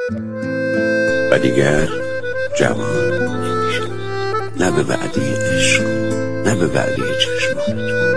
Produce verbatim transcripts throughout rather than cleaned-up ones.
و دیگر جوان نمیشم، نه به وعده عشق نه به وعده چشمان،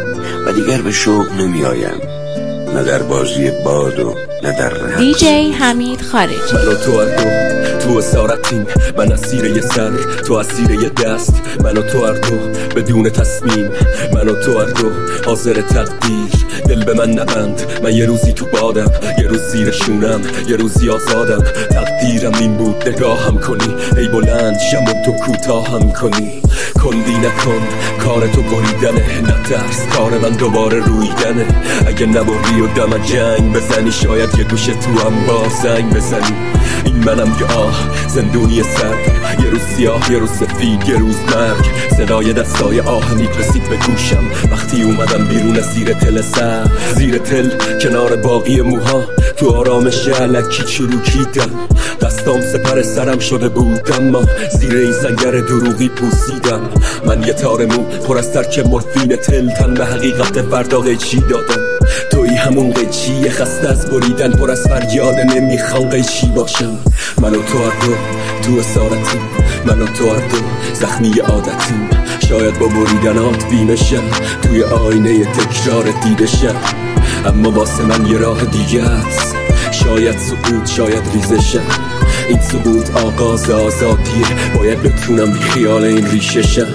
و دیگر به شوق نمی آیم، نه در بازی باد و نه در رقص. دی جی حمید خارجی. من و تو هر دو تو اسارتیم، من اسیر یه سر تو اسیر یه دست، من و تو هر دو بدون تصمیم، من و تو هر دو حاضر تقدیر. دل به من نبند، من یه روزی تو بادم، یه روز زیر شونم، یه روزی آزادم. تقدیرم این بود نگاهم کنی، ای بلند شم و تو کوتاهم کنی. کندی نکن کار تو بریدنه، نترس کار من دوباره رویدنه. اگه نبری و دم جنگ بزنی، شاید یه گوشه تو هم با زنگ بزنی. این منم یه آه زندونی سرد، یه روز سیاه یه روز سفید یه روز مرگ. صدای دستای آهنی رسید به گوشم وقتی اومدم بیرون از زیر تل سر، زیر تل کنار باقی موها تو آرامش الکی چروکیدم. دستام سپر سرم شده بود، اما زیر این سنگر دروغی پوسیدم. من یه تار مو پر از ترک مورفین تل، تن به حقیقت فردا قیچی دادم. توی همون قیچی خسته از بریدن، پر از فریاد نمیخوام قیچی باشم. من و تو هر دو تو اسارتیم، من و تو هر دو زخمی عادتیم. شاید با بریدنات بیمشم، توی آینه تکرار دیدشم. اما واسه من یه راه دیگه است، شاید سقوط شاید ریزشم. این سقوط آغاز آزادیه، باید بتونم بی خیال این ریششم.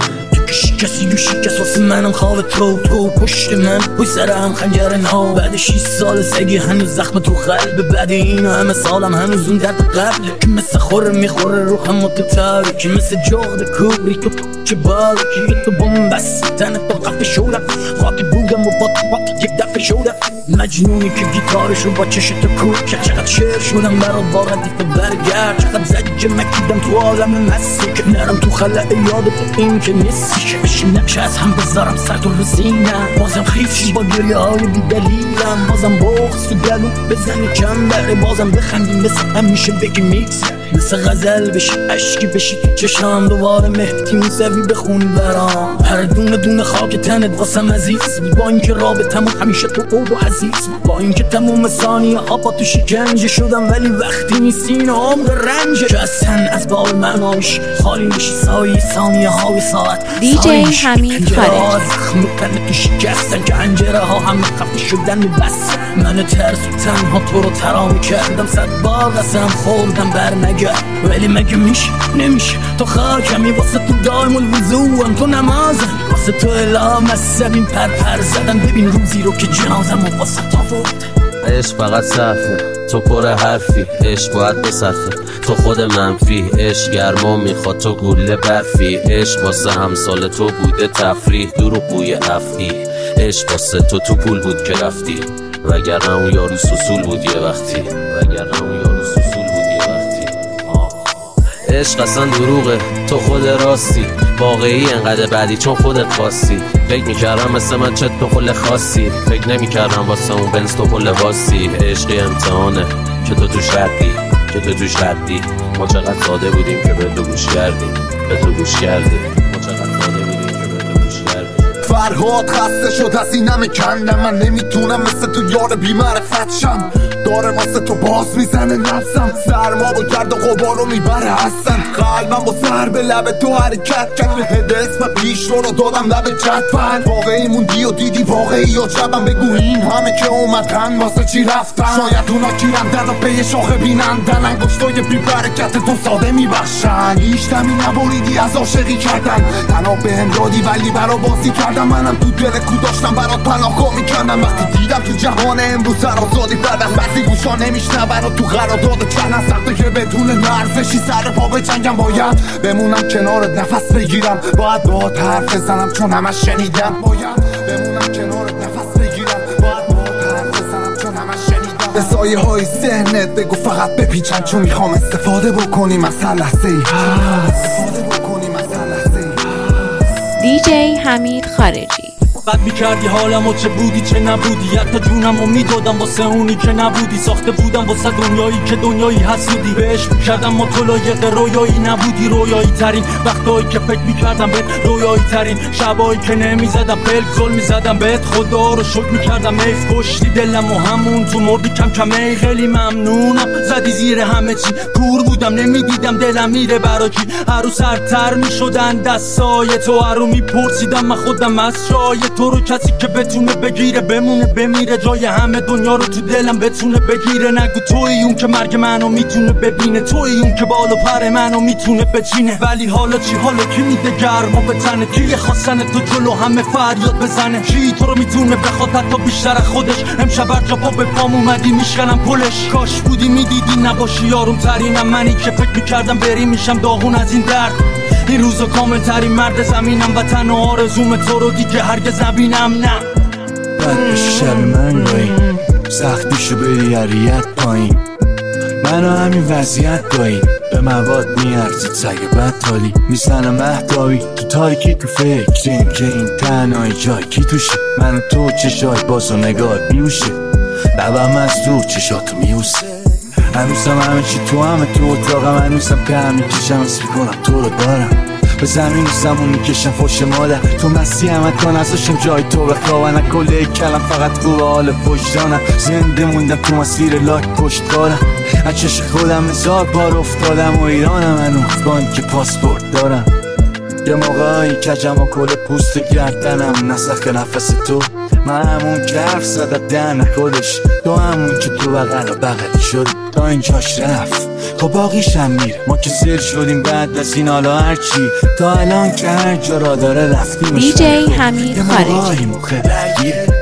کسی رو شکست واسه منم خواب تو، تو پشت من پای سرم خنجر نا. بعد شیش سال سگی هنوز زخم تو قلب، بعد این همه سالم هنوز اون درد قبل که مثل خوره میخوره روحم متتر، که مثل جغد کوبری تو چه بال که تو بومبست تنت تو قفه شدم. خاکی بودم و بات بات یک دفعه شدم مجنونی که گیتارش رو با چشت کوب که. چقدر شعر شدم برات باردی تو برگرد، چقدر زجه مکیدم تو عالم مستی که نرم تو خلع یاد تو این که نیستی. که بشیم نقشه از هم بذارم سر تو رسینم، بازم خیفشی با گریه های بی دلیلم. بازم بغض تو گلو بزنی کم بره، بازم بخندیم مثل همیشه بگی میکس. مثل غزل بشی عشقی بشی تو چشم، دوباره مهدی موسوی بخونی برام. هر دونه دونه خاک تنت واسم عزیز، با اینکه رابطمون همیشه تو قود و عزیز، با اینکه تموم ثانیه ها با تو شکنجه شدم، ولی وقتی نیستین عمق رنجه که از تن از باب معناش خالی میشی. سایه ثانیه های ساعت دی جی حمید خارجی. زخم تن تو شکستن که انجره ها همه خفه شدن بس. من ترس و تنها تو رو ترام کردم، صد بار قسم خوردم بر نگرد، ولی مگه میشه نمیشه. تو خاکمی واسه تو دایم الوضوعم، تو نمازم واسه تو الهام عصبیم پر پر زدن. ببین روزی رو که جنازم و واسه تا بود. عشق فقط صرفه، تو پر حرفی، عشق باید بصرفه. تو خود منفی، عشق گرما میخواد تو گله برفی. عشق واسه همسال تو بوده تفریح، دروغ بوی افعی. عشق واسه تو تو پول بود که رفتی، وگرنه اون یارو سوسول بود یه وقتی، وگرنه اون یارو سوسول بود یه وقتی. عشق اصلا دروغه، تو خود راستی، واقعی انقدر بعدی چون خودت خواستی. فکر میکردم مثل من چت تو خل خاصی، فکر نمیکردم واسه اون بنز تو خل واسی. عشقی امتحانه که تو توش ردی، که تو توش ردی. ما چقدر ساده بودیم که به تو گوش کردیم، به تو گوش کردیم. ما چقدر ساده بودیم که به تو گوش کردیم. فرهاد خسته شد از این همه کندم، من نمیتونم مثل تو یار بی‌معرفت شم. داره واسه تو باز میزنه نفسم، سرما با گرد و غبارو میبره هستن. قلبم با سر به لب تو حرکت کرد، به هد اسم پیش رو رو دادم لب جدول. واقعی موندی و دیدی واقعی یا جبم، بگو این همه که اومدن واسه چی رفتن. شاید اونا گیرندن و پی شاخه بینندن، انگشتای بی برکت تو ساده میبخشن. هیچ دمی نبریدی از عاشقی کردن، تنها به هم دادی ولی برا بازی کردم. منم تو دل کو داشتم برات پناهگاه میکردم، وقتی دیدم تو جهان امروز سر آزادی بدم. بعضی گوشا نمیشنون و تو قرارداد چند سخته که بدون نرزشی سر پا به جنگم. باید بمونم کنارت نفس بگیرم، باید باهات حرف بزنم چون همش شنیدم. باید بمونم کنارت نفس بگیرم، باید باهات حرف بزنم چون همش شنیدم. به سایه های ذهنت بگو فقط بپیچن، چون میخوام استفاده بکنیم از هر لحظه ای هست. استفاده بکنیم از هر لحظه ای هست. دی جی حمید خارجی. بد میکردی حالمو چه بودی چه نبودی، حتی جونمو میدادم واسه اونی که نبودی. ساخته بودم واسه دنیایی که دنیایی حسودی، بهش میکردم ما تو لایق رویایی نبودی. رویایی ترین وقتایی که فکر میکردم بهت، رویایی ترین شبایی که نمیزدم پلک زل میزدم بهت. خدا رو شکر میکردم حیف کشتی دلم و همون تو مردی کم کم. ای خیلی ممنونم زدی زیر همه چی، کور بودم نمیدیدم دلم میره برا کی. هرو سرتر میشدن دستای تو، هرو میپرسیدم من خودم از جای تو رو. کسی که بتونه بگیره بمونه بمیره، جای همه دنیا رو تو دلم بتونه بگیره. نگو توی اون که مرگ منو میتونه ببینه، توی اون که بال و پر منو میتونه بچینه. ولی حالا چی؟ حالا کی میده گرما به تنه؟ کی خواستن تو جلو همه فریاد بزنه؟ کی تو رو میتونه بخواد حتی بیشتر از خودش؟ امشب هر جا پا به پام اومدی میشکنم پلش. کاش بودی میدیدی نباشی یاروم ترینم، منی که فکر میکردم بری میشم داغون از این درد. این روزا کامل ترین مرد زمینم و تنها آرزوم تو رو دیگه هرگز نبینم. نه بد بشی شب من گاهی، سختیشو بری عریت پایین، منو همین وضعیت گاهی به مواد میارزید سگ بد تالی. میزنم مهداوی تو تاریکی تو فکریم که این تنهایی جای کی توشه. من تو چشای باز و نگاه بیوشه، لبم از دور چشاتو میوسه. هنوزم همه چی تو همه تو اتاقم، هنوزم که هم میکشم اسم کنم تو رو دارم. به زمین و زمون میکشم فوش مادر، تو مسیح همه تا نزاشم جای تو بخوابن. نکله کلم فقط خوب حال وجدانم، زنده موندم تو مسیر لاک پشتکارم. از چش خودم هزار بار افتادم و ایرانم هنوز بانک پاسپورت دارم. یه موقعی کجم و کل پوست گردنم نسخ نفس تو. من همون که حرف زدم دهن خودش، تو همون که تو بغل و بغلی شد تا اینجاش رفت تا باقیشم میره. ما که سر شدیم بعد از این حالا هرچی تا الان که هر جا را داره رفتیم. دی جی حمید خارجی. یه موقعی موقع درگیره